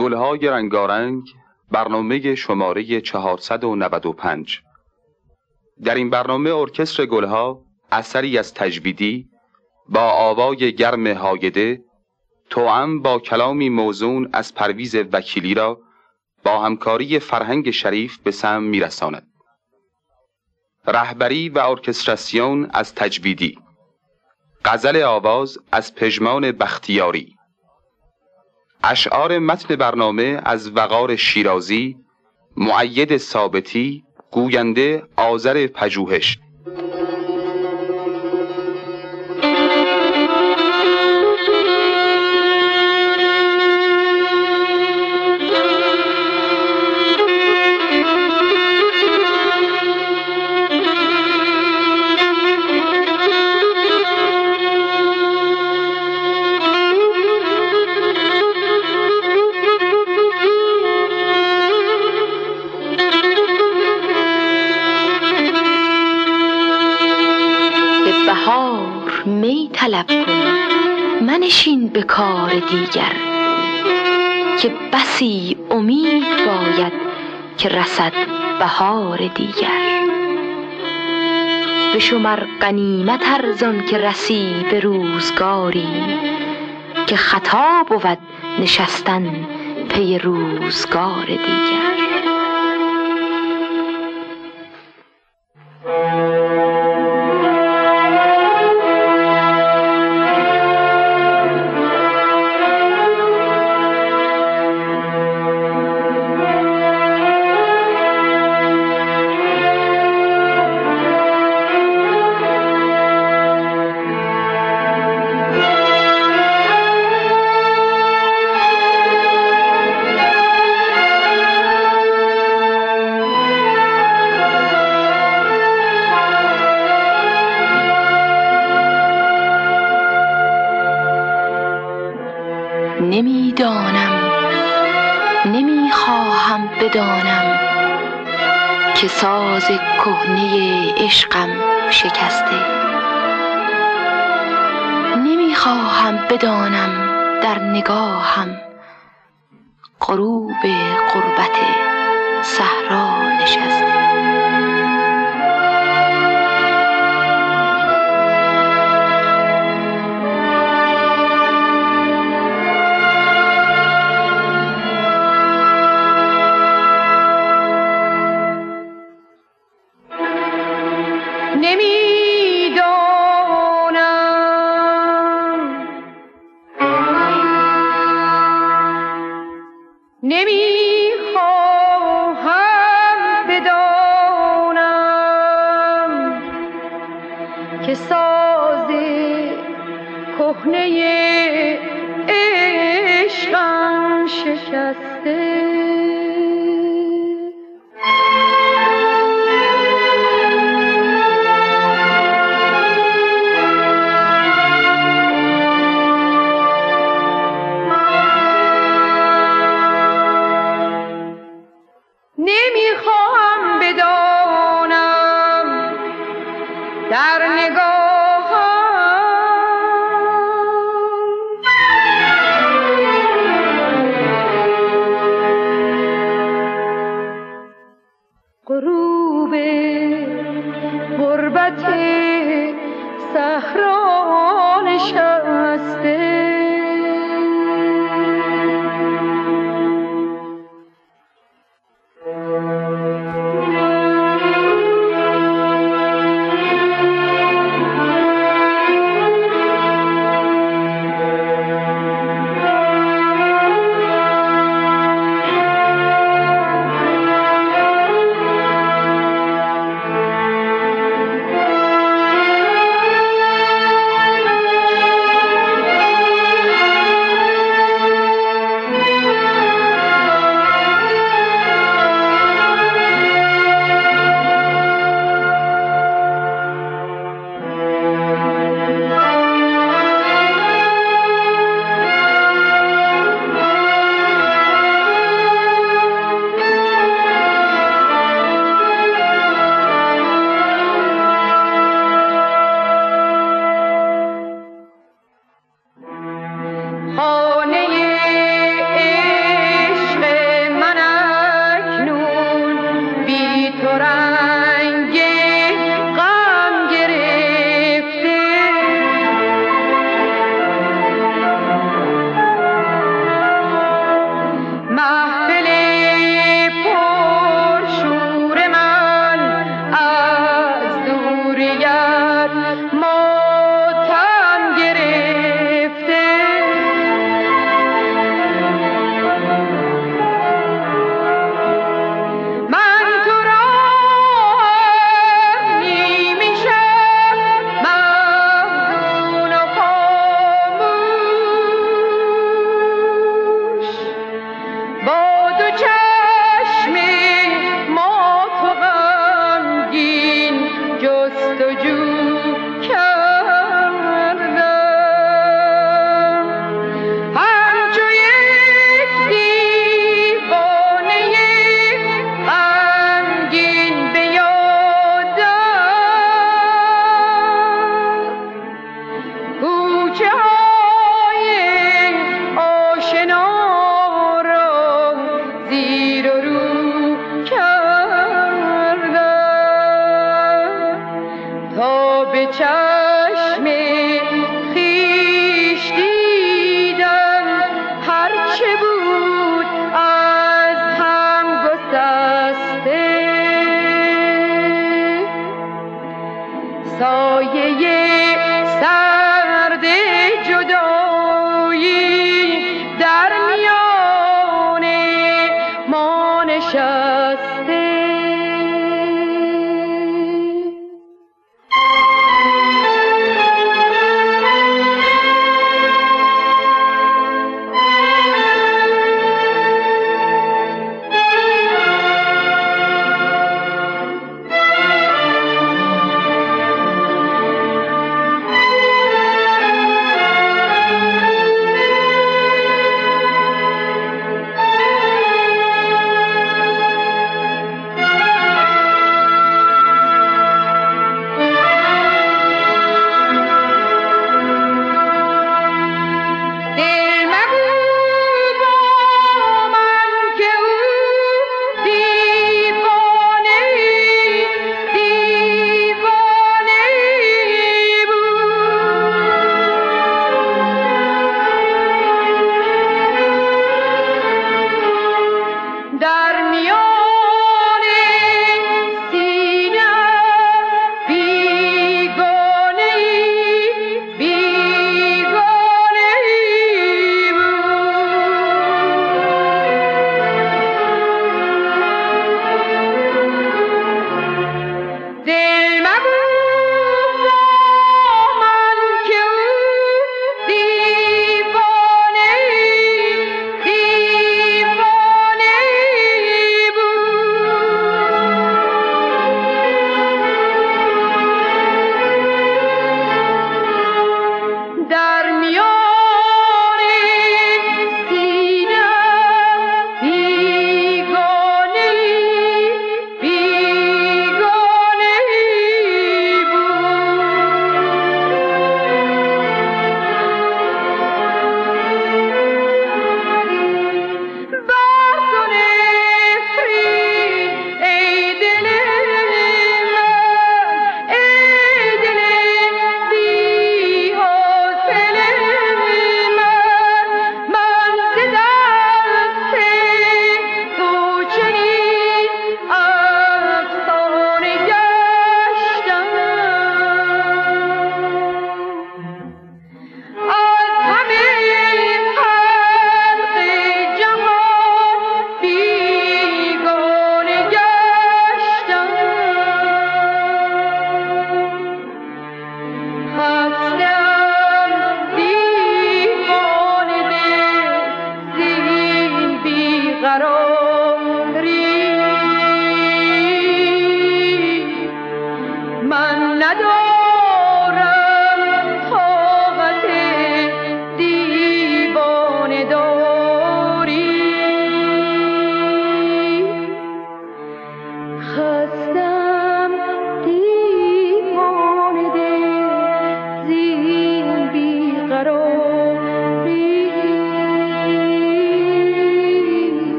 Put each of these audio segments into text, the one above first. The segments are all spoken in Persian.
گلهای رنگارنگ، برنامه شماره 495. در این برنامه ارکستر گلها اثری از تجویدی با آوای گرم هایده توأم با کلامی موزون از پرویز وکیلی را با همکاری فرهنگ شریف به سمع میرساند. رهبری و ارکستراسیون از تجویدی، غزل آواز از پژمان بختیاری، اشعار متن برنامه از وقار شیرازی، مؤید ثابتی، گوینده آذر پژوهش. بهار می طلب کن منشین به کار دیگر، که بسی امید باید که رسد بهار دیگر. بشمر غنیمت ارزان که رسی به روزگاری، که خطا بود نشستن پی روزگار دیگر. نمیدانم، نمیخواهم بدانم که ساز کهنه عشقم شکسته. نمیخواهم بدانم در نگاهم غروب غربت صحرا نشسته. نمیخواهم بدانم که ساز کهنه عشقم شکسته. نمیخواهم بدانم در نگاهم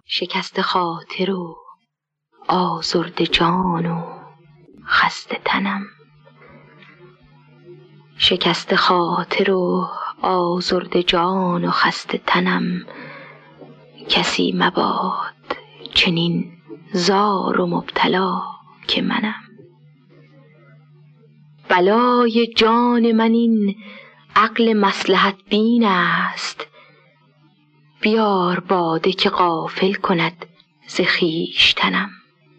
شکست خاطر و آزرده جان و خسته تنم. شکست خاطر و آزرده جان و خسته تنم، کسی مباد چنین زار و مبتلا که منم. بلای جان من این عقل مصلحت بین است، بیار باده که غافل کند ز خویشتنم.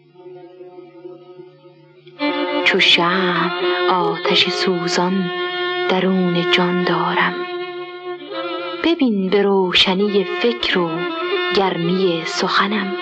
چو شمع آتش سوزان درون جان دارم، ببین به روشنی فکر و گرمی سخنم.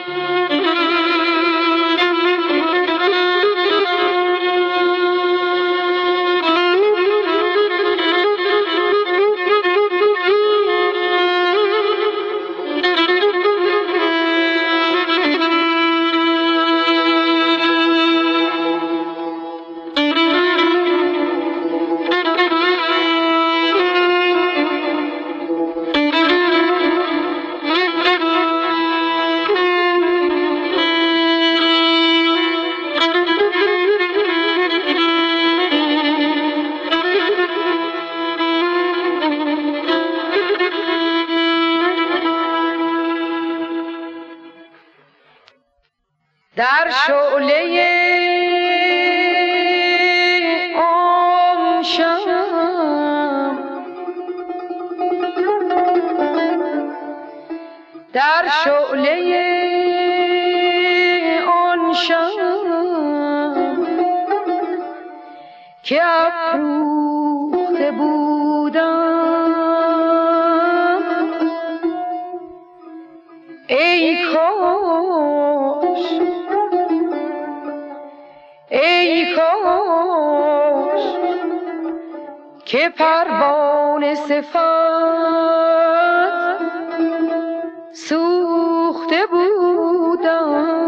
در شعله آن شمع، در شعله آن شمع که افروخته بودم، ای کاش ای کاش که پروانه صفت سوخته بودم.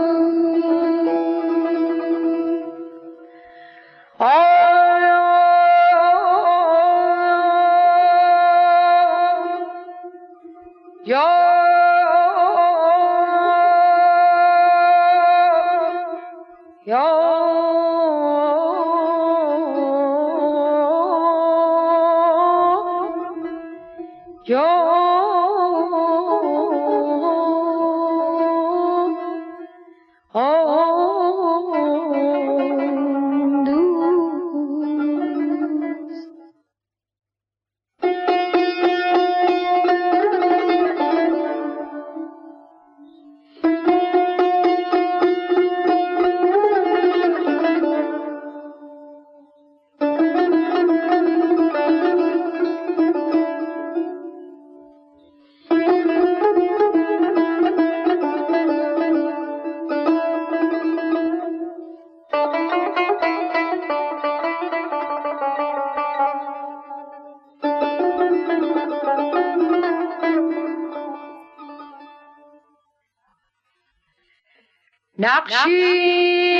نقشی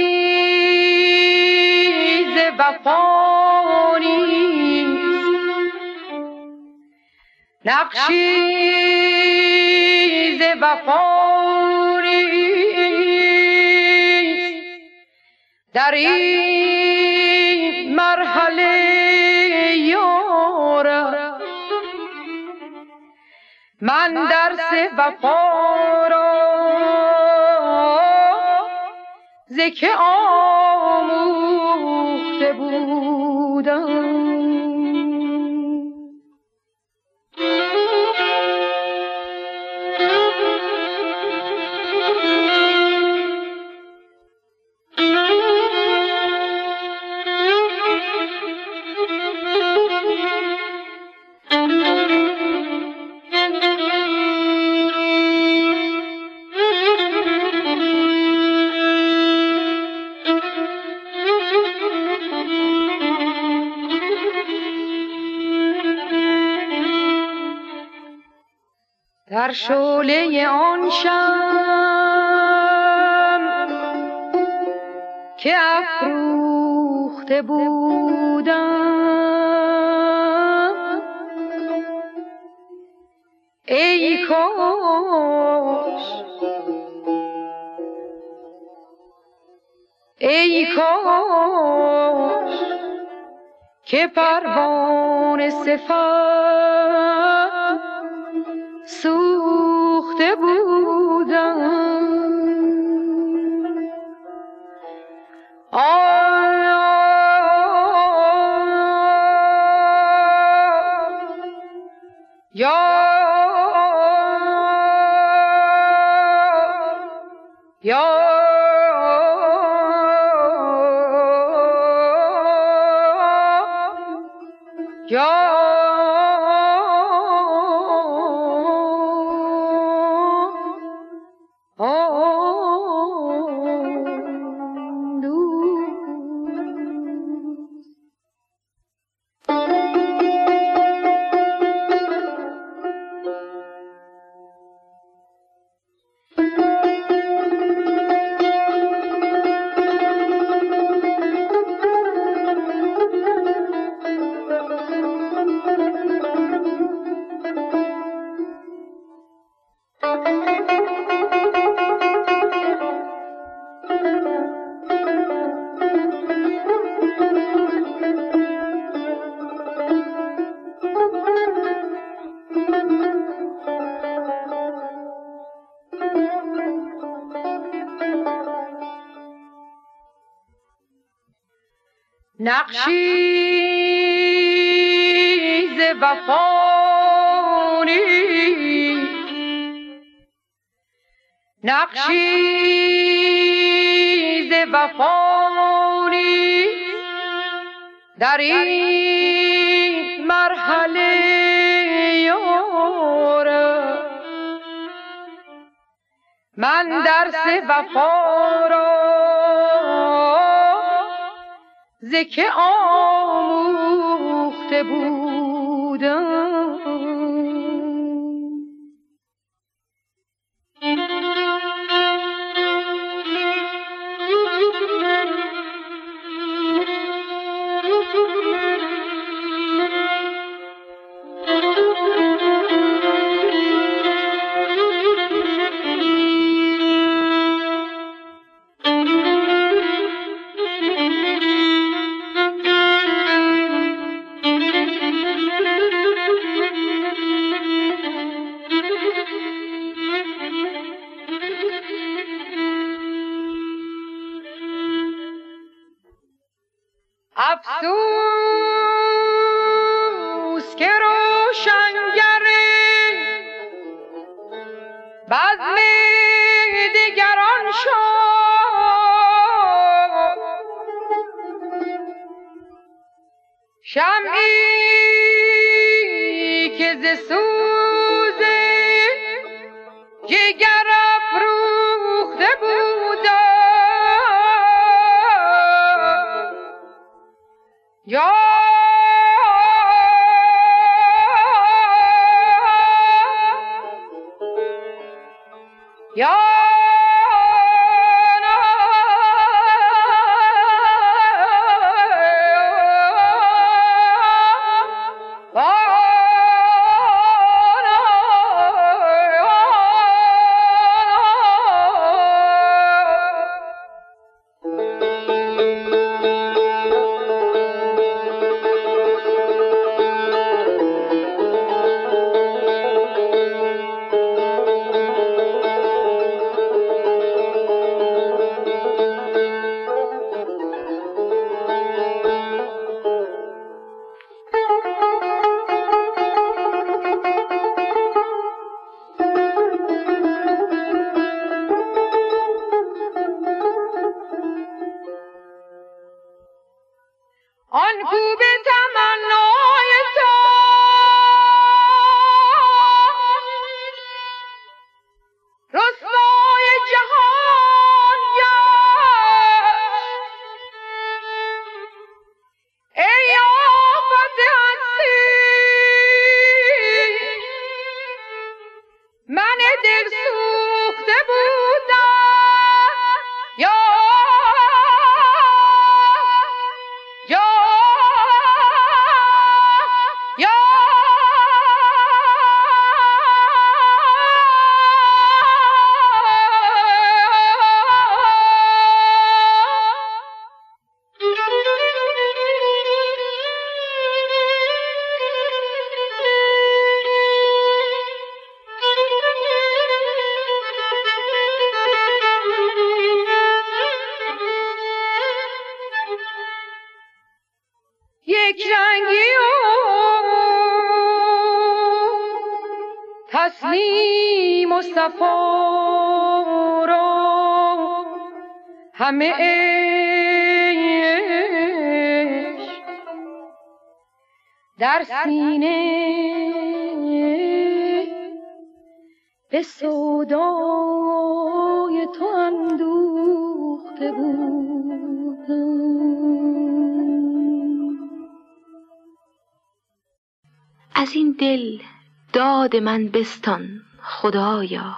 ز وفا نیست، نقشی ز وفا نیست در این مرحله یارم. من درس وفا را ز که آموخته بودم. در شعله آن شمع که افروخته بودم، ای کاش ای کاش که پروانه صفت سوخته بودم. نقشی ز وفا نیست، نقشی ز وفا نیست در این مرحله یارم. من درس وفا را ز که آموخته بودم. افسوس که روشنگر بزم دیگران شد، شمعی که ز سوز جگر افروخته بودم. و صفا را همه عشق در سینه به سودای تو اندوخته بودم. از این دل داد من بستان خدایا،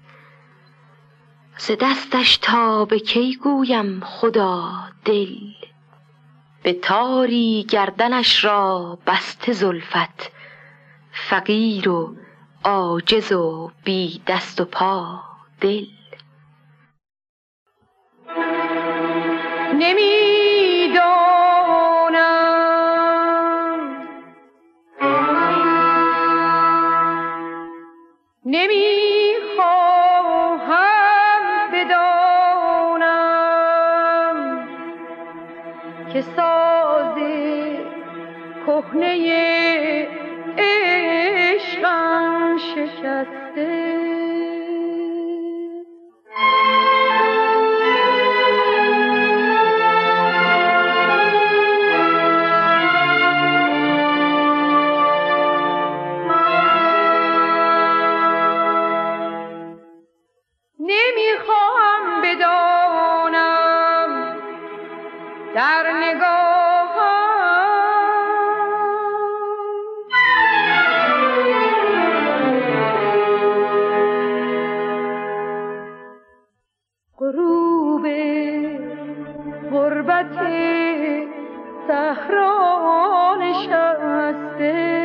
ز دستش تا به کی گویم خدا دل. به تاری گردنش را بسته زلفت، فقیر و عاجز و بی دست و پا دل. نمیخواهم بدانم که ساز کهنه عشقم شکسته. نمیخواهم بدانم در نگاهم غروب غربت صحرا نشسته.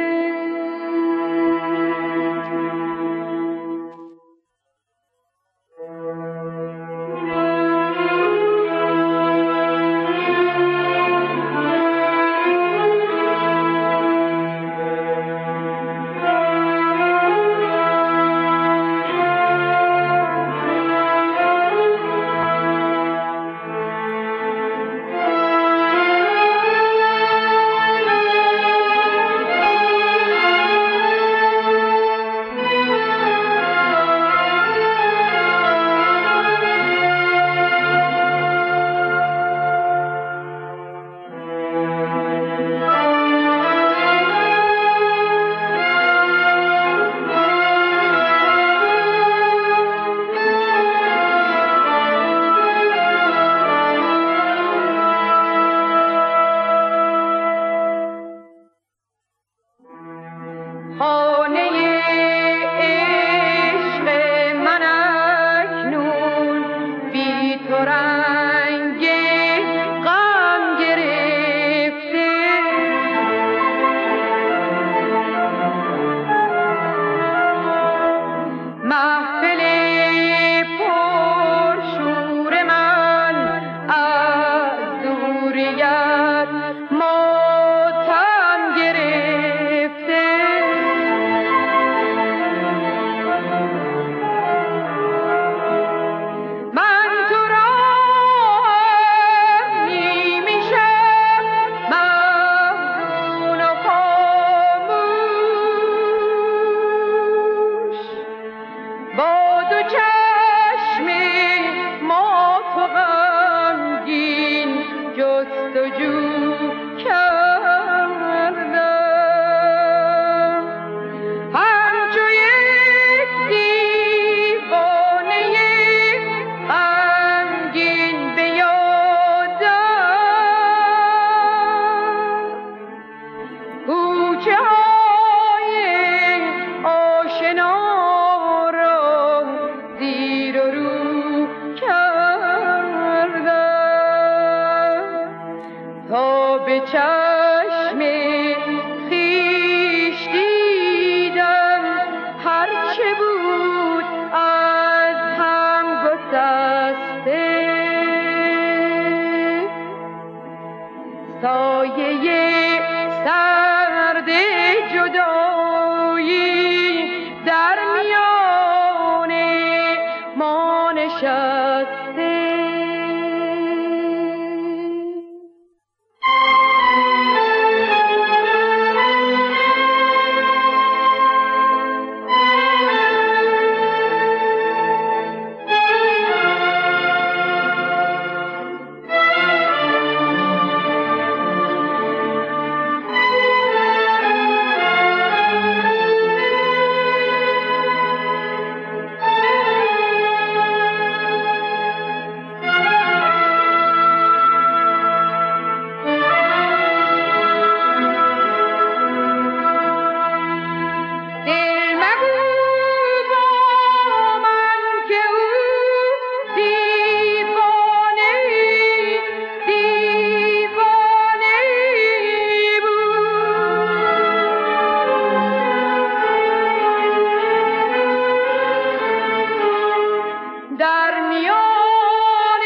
در میان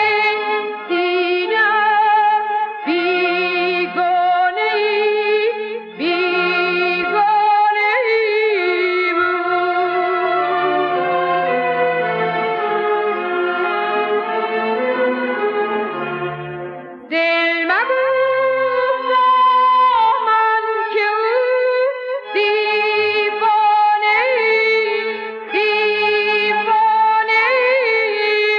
سینه بیگانه‌ای بود. دل مگو با من که او دیوانه‌ای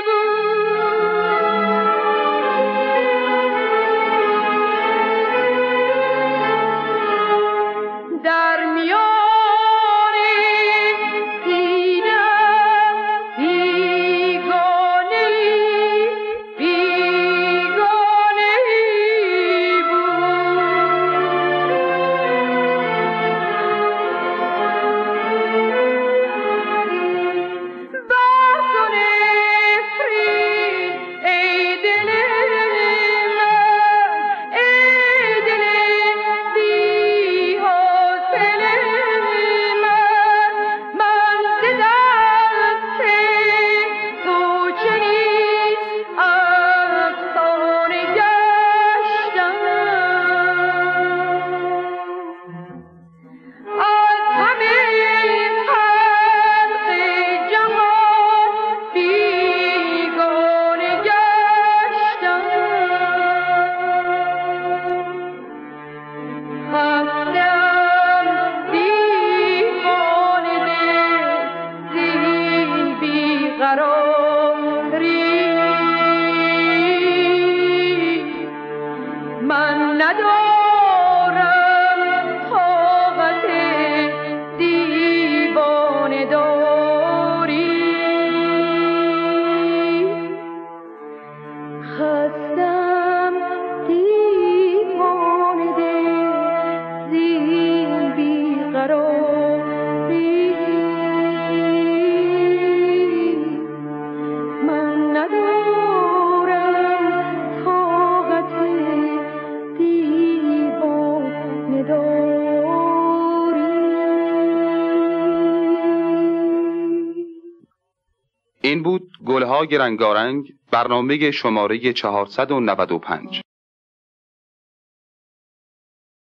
بود. در میان سینه بیگانه‌ای بود. بر تو نفرین ای دل من، ای دل بی‌حاصل من ز دست تو چنین افسانه گشتم. از همه خلق جهان بیگانه گشتم. خستم دیوانه دل زین بیقراری. من ندارم طاقت دیوانه داری. خستم دیوانه دل زین بیقراری. من ندارم طاقت دیوانه داری. این بود گلهای رنگارنگ، برنامه شماره 495.